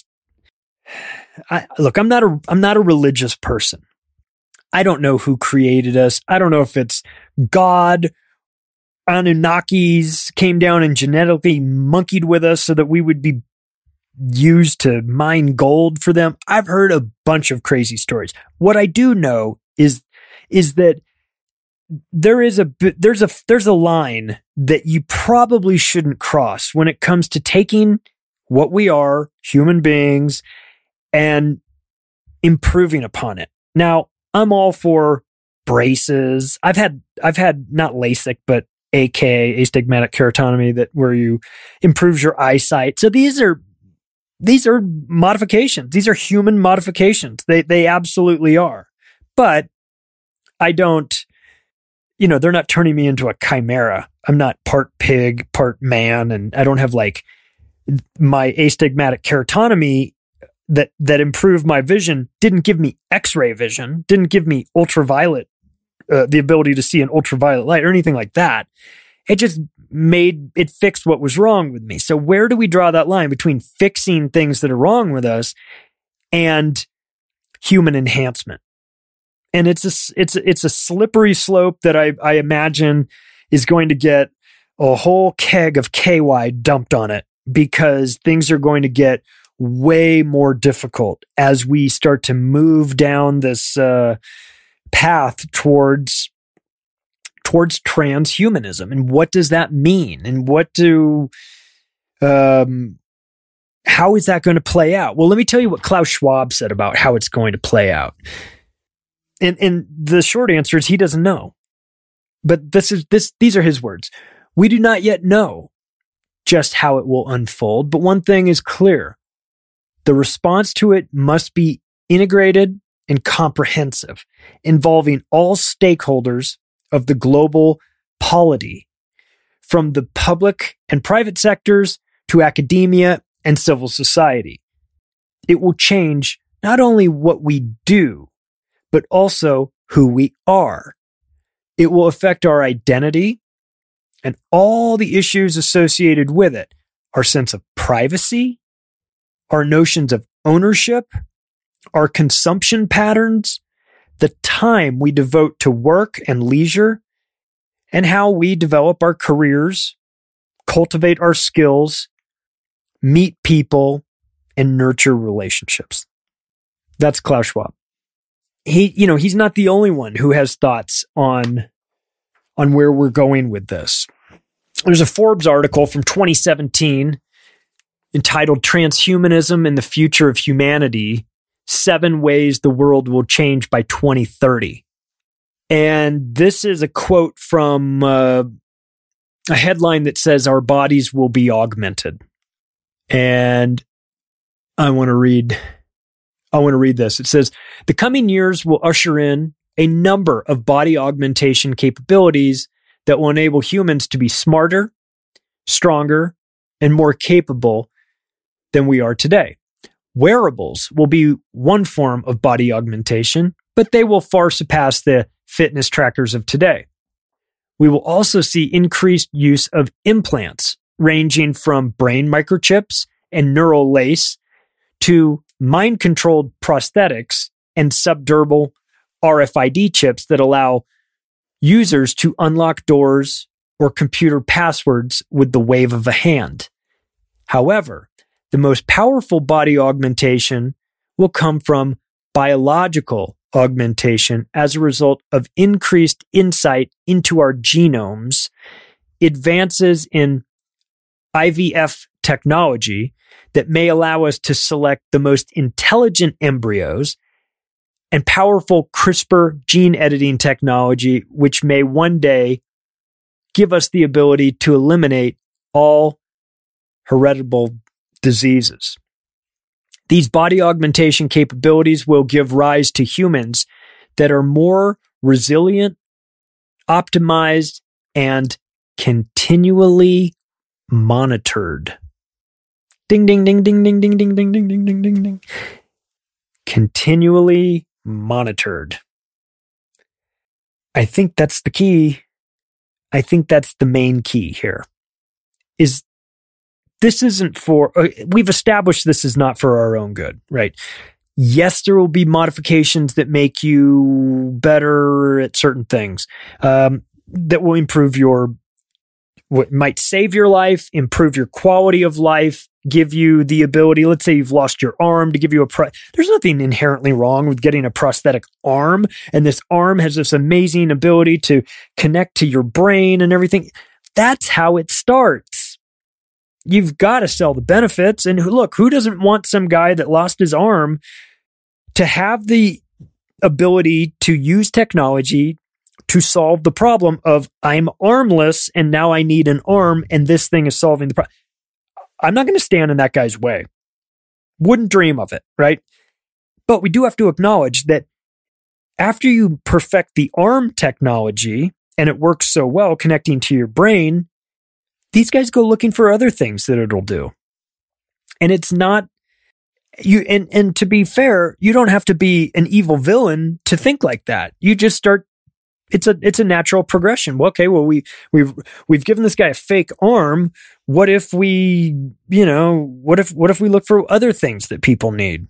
I, look, I'm not a I'm not a religious person. I don't know who created us. I don't know if it's God, Anunnakis came down and genetically monkeyed with us so that we would be used to mine gold for them. I've heard a bunch of crazy stories. What I do know is is that there is a there's a there's a line that you probably shouldn't cross when it comes to taking what we are, human beings, and improving upon it. Now, I'm all for braces. I've had I've had not LASIK, but A K, astigmatic keratotomy, that where you improves your eyesight. So these are these are modifications. These are human modifications. They they absolutely are. But I don't, you know, they're not turning me into a chimera. I'm not part pig, part man, and I don't have like my astigmatic keratotomy that that improved my vision didn't give me X-ray vision, didn't give me ultraviolet, uh, the ability to see an ultraviolet light or anything like that. It just made, it fixed what was wrong with me. So where do we draw that line between fixing things that are wrong with us and human enhancement? And it's a, it's a, it's a slippery slope that I, I imagine is going to get a whole keg of K Y dumped on it, because things are going to get way more difficult as we start to move down this uh, path towards towards transhumanism. And what does that mean? And what do um, how is that going to play out? Well, let me tell you what Klaus Schwab said about how it's going to play out. And and the short answer is he doesn't know. But this is this these are his words. We do not yet know just how it will unfold, but one thing is clear. The response to it must be integrated and comprehensive, involving all stakeholders of the global polity, from the public and private sectors to academia and civil society. It will change not only what we do, but also who we are. It will affect our identity and all the issues associated with it, our sense of privacy, our notions of ownership, our consumption patterns, the time we devote to work and leisure, and how we develop our careers, cultivate our skills, meet people, and nurture relationships. That's Klaus Schwab. He, you know, he's not the only one who has thoughts on, on where we're going with this. There's a Forbes article from twenty seventeen entitled Transhumanism and the Future of Humanity, Seven Ways the World Will Change by twenty thirty. And this is a quote from uh, a headline that says, "Our bodies will be augmented." And I want to read, I want to read this. It says, "The coming years will usher in a number of body augmentation capabilities that will enable humans to be smarter, stronger, and more capable than we are today. Wearables will be one form of body augmentation, but they will far surpass the fitness trackers of today. We will also see increased use of implants, ranging from brain microchips and neural lace to mind-controlled prosthetics and subdermal R F I D chips that allow users to unlock doors or computer passwords with the wave of a hand. However, the most powerful body augmentation will come from biological augmentation as a result of increased insight into our genomes, advances in I V F technology that may allow us to select the most intelligent embryos, and powerful CRISPR gene editing technology, which may one day give us the ability to eliminate all heritable diseases. These body augmentation capabilities will give rise to humans that are more resilient, optimized, and continually monitored." Ding, ding, ding, ding, ding, ding, ding, ding, ding, ding, ding, ding, ding. Continually monitored. I think that's the key. I think that's the main key here. Is this isn't for, uh, we've established this is not for our own good, right? Yes, there will be modifications that make you better at certain things, um, that will improve your, what might save your life, improve your quality of life, give you the ability, let's say you've lost your arm, to give you a, pro- there's nothing inherently wrong with getting a prosthetic arm. And this arm has this amazing ability to connect to your brain and everything. That's how it starts. You've got to sell the benefits. And look, who doesn't want some guy that lost his arm to have the ability to use technology to solve the problem of I'm armless and now I need an arm and this thing is solving the problem. I'm not going to stand in that guy's way. Wouldn't dream of it, right? But we do have to acknowledge that after you perfect the arm technology and it works so well connecting to your brain, these guys go looking for other things that it'll do. And it's not you and and to be fair, you don't have to be an evil villain to think like that. You just start It's a it's a natural progression. Well, okay, well we we've we've given this guy a fake arm. What if we, you know, what if what if we look for other things that people need?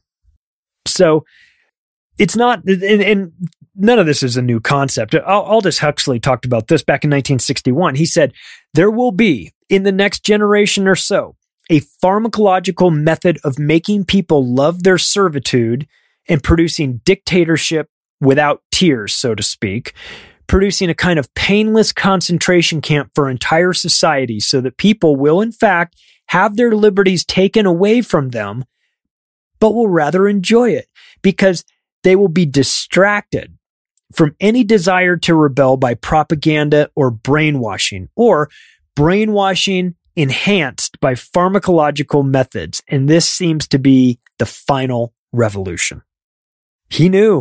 So it's not, and, and none of this is a new concept. Aldous Huxley talked about this back in nineteen sixty-one. He said there will be in the next generation or so a pharmacological method of making people love their servitude and producing dictatorship without tears, so to speak, producing a kind of painless concentration camp for entire society so that people will, in fact, have their liberties taken away from them, but will rather enjoy it because they will be distracted from any desire to rebel by propaganda or brainwashing, or brainwashing enhanced by pharmacological methods. And this seems to be the final revolution. He knew.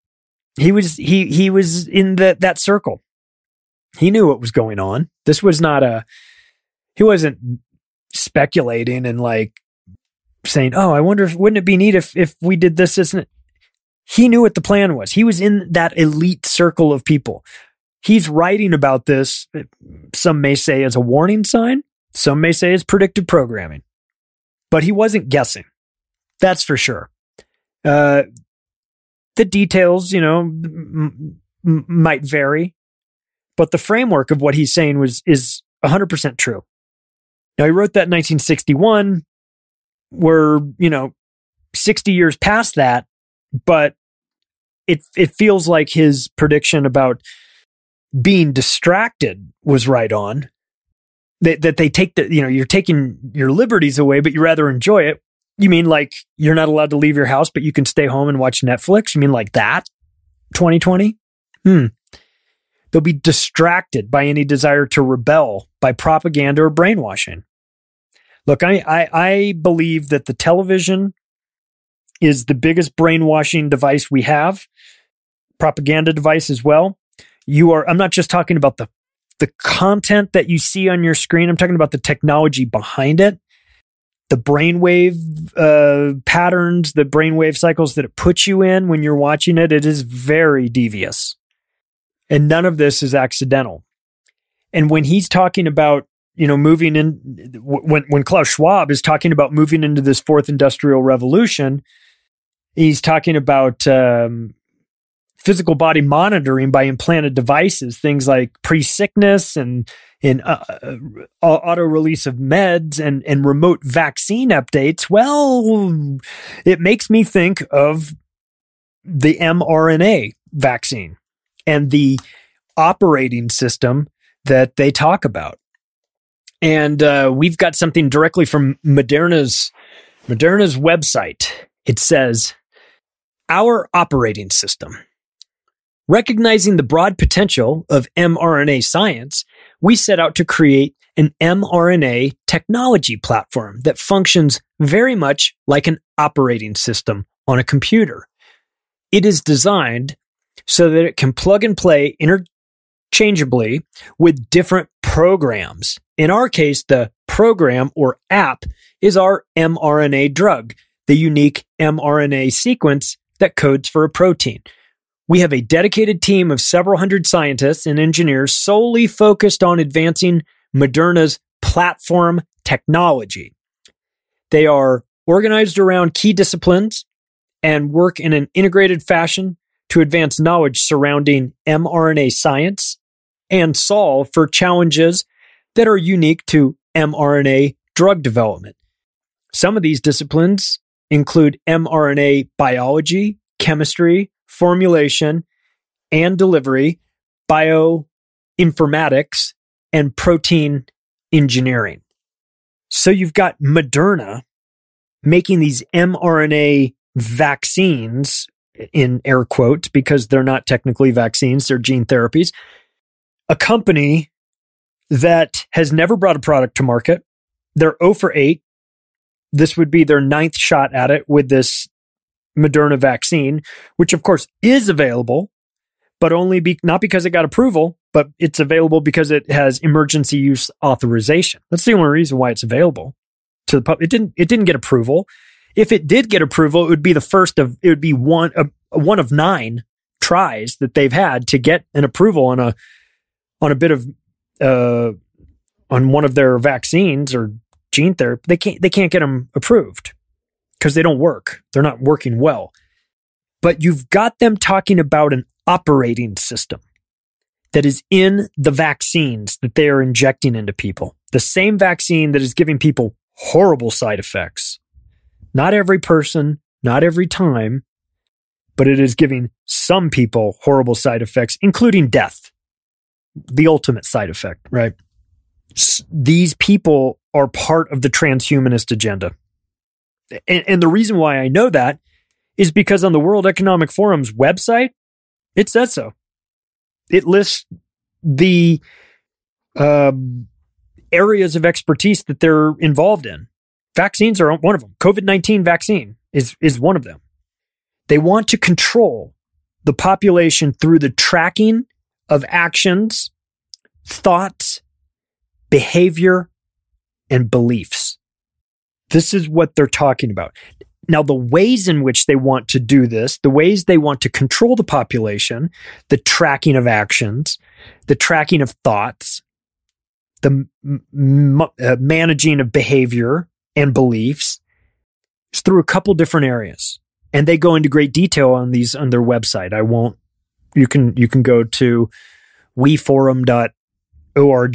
He was he he was in that that circle. He knew what was going on. This was not a he wasn't speculating and like saying, "Oh, I wonder if wouldn't it be neat if if we did this, isn't it?" He knew what the plan was. He was in that elite circle of people. He's writing about this, some may say as a warning sign, some may say as predictive programming. But he wasn't guessing. That's for sure. Uh The details, you know, m- m- might vary, but the framework of what he's saying was is one hundred percent true. Now, he wrote that in nineteen sixty-one. We're, you know, sixty years past that, but it it feels like his prediction about being distracted was right on. That that they take the, you know, you're taking your liberties away, but you rather enjoy it. You mean like you're not allowed to leave your house, but you can stay home and watch Netflix? You mean like that? twenty twenty? Hmm. They'll be distracted by any desire to rebel by propaganda or brainwashing. Look, I, I, I believe that the television is the biggest brainwashing device we have, propaganda device as well. You are, I'm not just talking about the, the content that you see on your screen. I'm talking about the technology behind it. The brainwave uh, patterns, the brainwave cycles that it puts you in when you're watching it, it is very devious. And none of this is accidental. And when he's talking about, you know, moving in, when, when Klaus Schwab is talking about moving into this fourth industrial revolution, he's talking about um, physical body monitoring by implanted devices, things like pre-sickness and in uh, uh, auto release of meds and, and remote vaccine updates. Well, it makes me think of the mRNA vaccine and the operating system that they talk about. And uh, we've got something directly from Moderna's Moderna's website. It says, "Our operating system. Recognizing the broad potential of mRNA science, we set out to create an mRNA technology platform that functions very much like an operating system on a computer. It is designed so that it can plug and play interchangeably with different programs. In our case, the program or app is our mRNA drug, the unique mRNA sequence that codes for a protein. We have a dedicated team of several hundred scientists and engineers solely focused on advancing Moderna's platform technology. They are organized around key disciplines and work in an integrated fashion to advance knowledge surrounding mRNA science and solve for challenges that are unique to mRNA drug development. Some of these disciplines include mRNA biology, chemistry, formulation and delivery, bioinformatics, and protein engineering. So you've got Moderna making these mRNA vaccines, in air quotes, because they're not technically vaccines, they're gene therapies. A company that has never brought a product to market. They're zero for eight. This would be their ninth shot at it with this Moderna vaccine, which of course is available, but only be, not because it got approval, but it's available because it has emergency use authorization. That's the only reason why it's available to the public. It didn't, it didn't get approval. If it did get approval, it would be the first of, it would be one of, one of nine tries that they've had to get an approval on a, on a bit of, uh, on one of their vaccines or gene therapy. They can't, they can't get them approved because they don't work. They're not working well. But you've got them talking about an operating system that is in the vaccines that they are injecting into people. The same vaccine that is giving people horrible side effects. Not every person, not every time, but it is giving some people horrible side effects, including death. The ultimate side effect, right? S- these people are part of the transhumanist agenda. And, and the reason why I know that is because on the World Economic Forum's website, it says so. It lists the uh, areas of expertise that they're involved in. Vaccines are one of them. COVID nineteen vaccine is, is one of them. They want to control the population through the tracking of actions, thoughts, behavior, and beliefs. This is what they're talking about. Now, the ways in which they want to do this, the ways they want to control the population, the tracking of actions, the tracking of thoughts, the m- uh, managing of behavior and beliefs, is through a couple different areas. And they go into great detail on these on their website. I won't, you can, you can go to we forum dot org,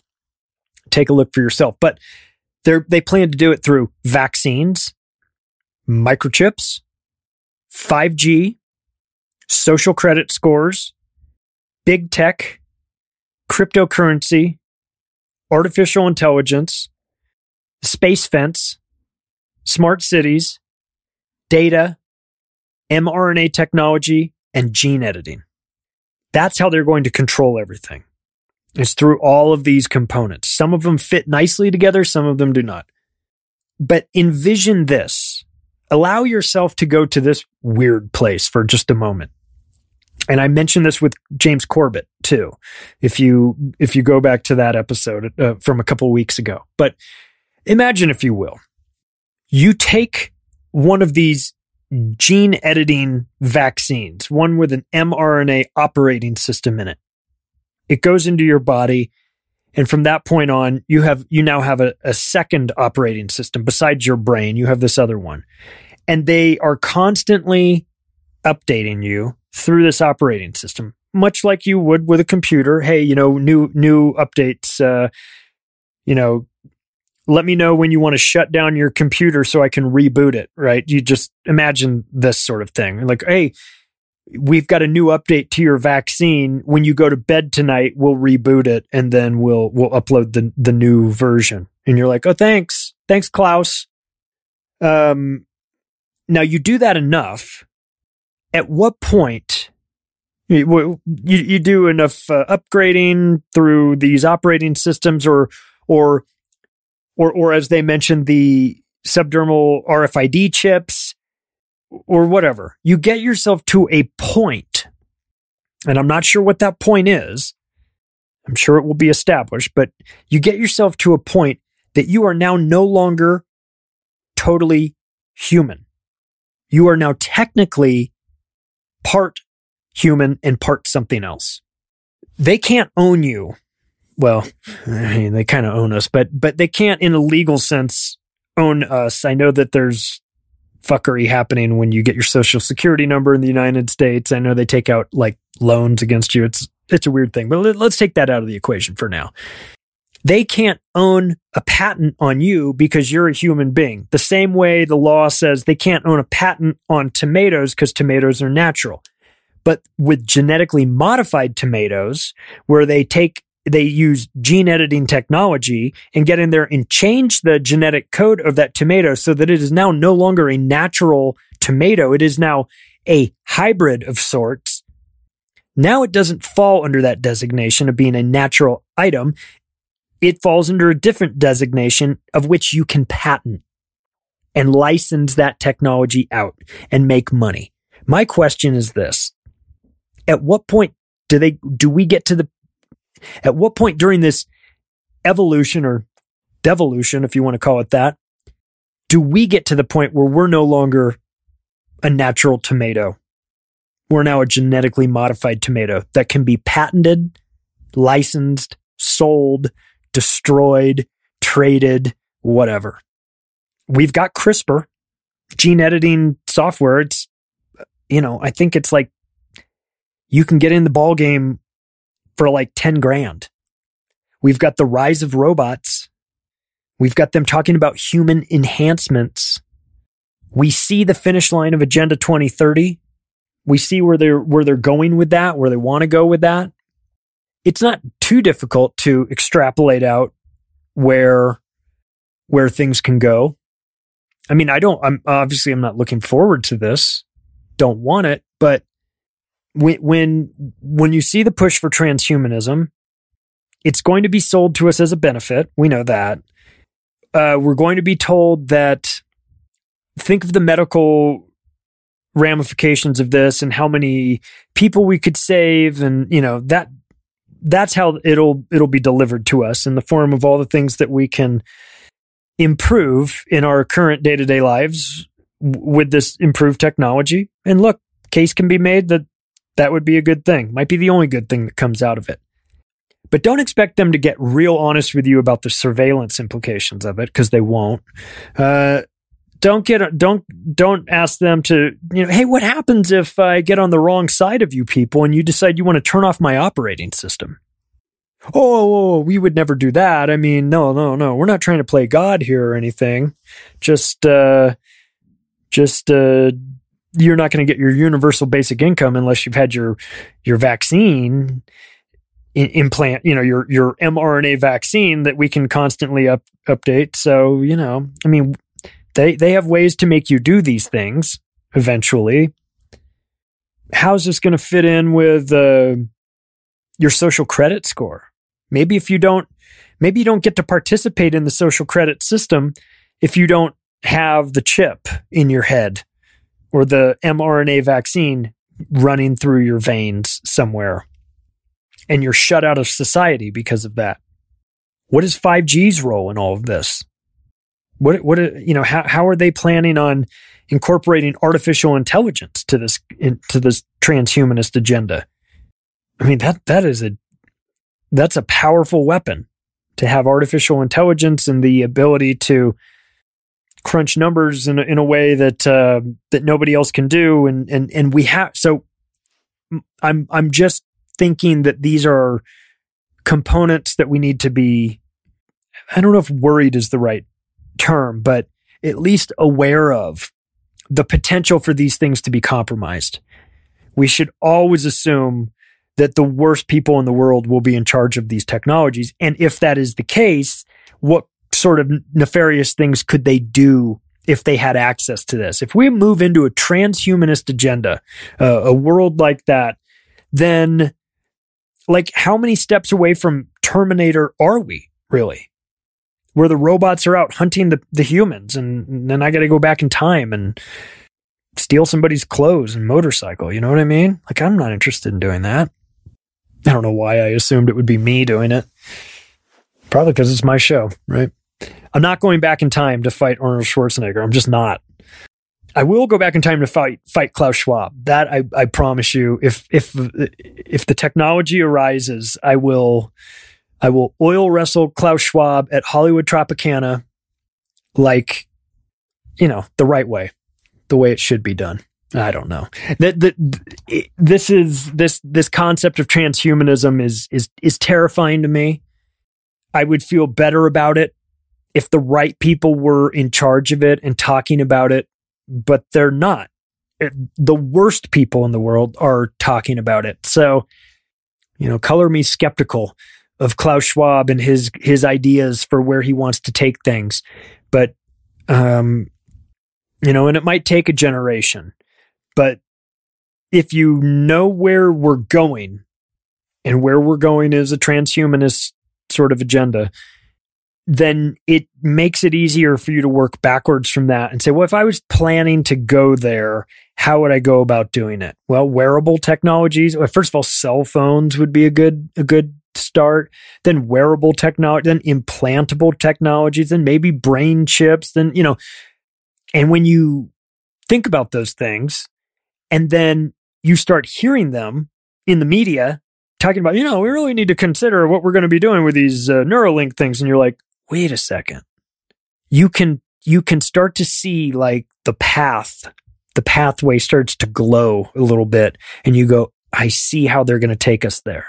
take a look for yourself. But they they plan to do it through vaccines, microchips, five G, social credit scores, big tech, cryptocurrency, artificial intelligence, space fence, smart cities, data, mRNA technology, and gene editing. That's how they're going to control everything. It's through all of these components. Some of them fit nicely together, some of them do not. But envision this. Allow yourself to go to this weird place for just a moment. And I mentioned this with James Corbett too, if you if you go back to that episode uh, from a couple of weeks ago. But imagine, if you will, you take one of these gene editing vaccines, one with an mRNA operating system in it. It goes into your body, and from that point on, you have you now have a, a second operating system besides your brain. You have this other one, and they are constantly updating you through this operating system, much like you would with a computer. Hey, you know, new new updates. Uh, you know, let me know when you want to shut down your computer so I can reboot it. Right? You just imagine this sort of thing, like, hey, we've got a new update to your vaccine. When you go to bed tonight, we'll reboot it, and then we'll we'll upload the the new version. And you're like, oh, thanks, thanks, Klaus. Um, now you do that enough. At what point you you, you do enough uh, upgrading through these operating systems, or or or or as they mentioned, the subdermal R F I D chips, or whatever, you get yourself to a point, and I'm not sure what that point is. I'm sure it will be established, but you get yourself to a point that you are now no longer totally human. You are now technically part human and part something else. They can't own you. Well, I mean, they kind of own us, but but they can't in a legal sense own us. I know that there's fuckery happening when you get your social security number in the United States. I know they take out like loans against you. It's it's a weird thing, but let, let's take that out of the equation for now. They can't own a patent on you because you're a human being. The same way the law says they can't own a patent on tomatoes because tomatoes are natural. But with genetically modified tomatoes, where they take, they use gene editing technology and get in there and change the genetic code of that tomato so that it is now no longer a natural tomato. It is now a hybrid of sorts. Now it doesn't fall under that designation of being a natural item. It falls under a different designation of which you can patent and license that technology out and make money. My question is this. At what point do they, do we get to the, at what point during this evolution or devolution, if you want to call it that, do we get to the point where we're no longer a natural tomato? We're now a genetically modified tomato that can be patented, licensed, sold, destroyed, traded, whatever. We've got CRISPR, gene editing software. It's, you know, I think it's like you can get in the ball game for like ten grand. We've got the rise of robots. We've got them talking about human enhancements. We see the finish line of Agenda twenty thirty. We see where they're where they're going with that, where they want to go with that. It's not too difficult to extrapolate out where where things can go. I mean, I don't, I'm obviously I'm not looking forward to this. Don't want it, but when when when you see the push for transhumanism, it's going to be sold to us as a benefit. We know that. Uh, we're going to be told that, think of the medical ramifications of this and how many people we could save, and you know that that's how it'll it'll be delivered to us in the form of all the things that we can improve in our current day-to-day lives w- with this improved technology. And look, case can be made that that would be a good thing. Might be the only good thing that comes out of it. But don't expect them to get real honest with you about the surveillance implications of it, because they won't. Uh, don't get don't don't ask them to, you know, hey, what happens if I get on the wrong side of you people and you decide you want to turn off my operating system? Oh, we would never do that. I mean, no, no, no. We're not trying to play God here or anything. Just, uh, just, uh, you're not going to get your universal basic income unless you've had your your vaccine in, implant, you know, your your mRNA vaccine that we can constantly up, update. So, you know, I mean, they they have ways to make you do these things eventually. How's this going to fit in with uh, your social credit score? Maybe if you don't, maybe you don't get to participate in the social credit system if you don't have the chip in your head or the mRNA vaccine running through your veins somewhere, and you're shut out of society because of that. What is five G's role in all of this? What, what, you know, how, how are they planning on incorporating artificial intelligence to this, into this transhumanist agenda? I mean, that, that is a, that's a powerful weapon, to have artificial intelligence and the ability to crunch numbers in a, in a way that, uh, that nobody else can do. And, and, and we have, so I'm, I'm just thinking that these are components that we need to be, I don't know if worried is the right term, but at least aware of the potential for these things to be compromised. We should always assume that the worst people in the world will be in charge of these technologies. And if that is the case, what sort of nefarious things could they do if they had access to this? If we move into a transhumanist agenda, uh, a world like that, then like how many steps away from Terminator are we really? Where the robots are out hunting the, the humans, and, and then I got to go back in time and steal somebody's clothes and motorcycle. You know what I mean? Like, I'm not interested in doing that. I don't know why I assumed it would be me doing it. Probably because it's my show, right? I'm not going back in time to fight Arnold Schwarzenegger. I'm just not. I will go back in time to fight fight Klaus Schwab. That I, I promise you. If if if the technology arises, I will I will oil wrestle Klaus Schwab at Hollywood Tropicana, like, you know, the right way, the way it should be done. I don't know. That that this is this this concept of transhumanism is is is terrifying to me. I would feel better about it if the right people were in charge of it and talking about it. But they're not. It, the worst people in the world are talking about it. So, you know, color me skeptical of Klaus Schwab and his his ideas for where he wants to take things. But, um, you know, and it might take a generation. But if you know where we're going, and where we're going is a transhumanist sort of agenda, then it makes it easier for you to work backwards from that and say, well, if I was planning to go there, how would I go about doing it? Well, wearable technologies. Well, first of all, cell phones would be a good a good start. Then wearable technology, then implantable technologies, then maybe brain chips, then, you know, and when you think about those things and then you start hearing them in the media talking about, you know, we really need to consider what we're going to be doing with these uh, Neuralink things. And you're like, wait a second. You can you can start to see like the path, the pathway starts to glow a little bit, and you go, I see how they're going to take us there.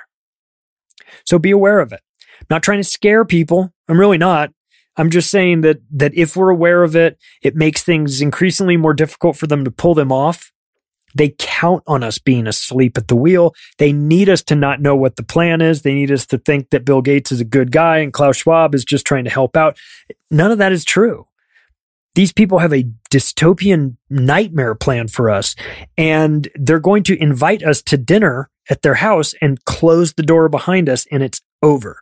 So be aware of it. I'm not trying to scare people. I'm really not. I'm just saying that that if we're aware of it, it makes things increasingly more difficult for them to pull them off. They count on us being asleep at the wheel. They need us to not know what the plan is. They need us to think that Bill Gates is a good guy and Klaus Schwab is just trying to help out. None of that is true. These people have a dystopian nightmare plan for us, and they're going to invite us to dinner at their house and close the door behind us, and it's over.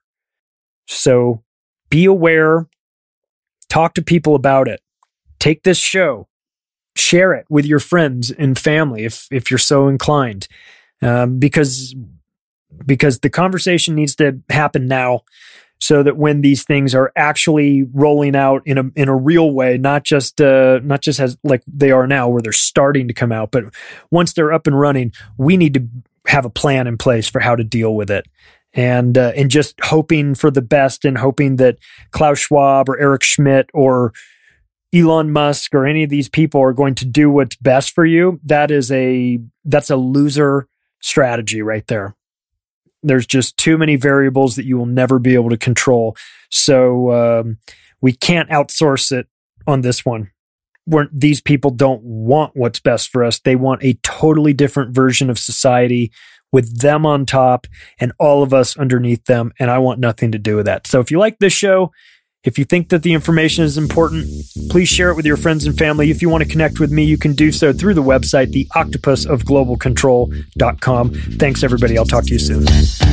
So be aware. Talk to people about it. Take this show. Share it with your friends and family if if you're so inclined, um, because because the conversation needs to happen now, so that when these things are actually rolling out in a in a real way, not just uh, not just as like they are now, where they're starting to come out, but once they're up and running, we need to have a plan in place for how to deal with it, and uh, and just hoping for the best and hoping that Klaus Schwab or Eric Schmidt or Elon Musk or any of these people are going to do what's best for you. That is a, that's a loser strategy right there. There's just too many variables that you will never be able to control. So um, we can't outsource it on this one. We're, these people don't want what's best for us. They want a totally different version of society with them on top and all of us underneath them. And I want nothing to do with that. So if you like this show, if you think that the information is important, please share it with your friends and family. If you want to connect with me, you can do so through the website, the octopus of global control dot com. Thanks, everybody. I'll talk to you soon.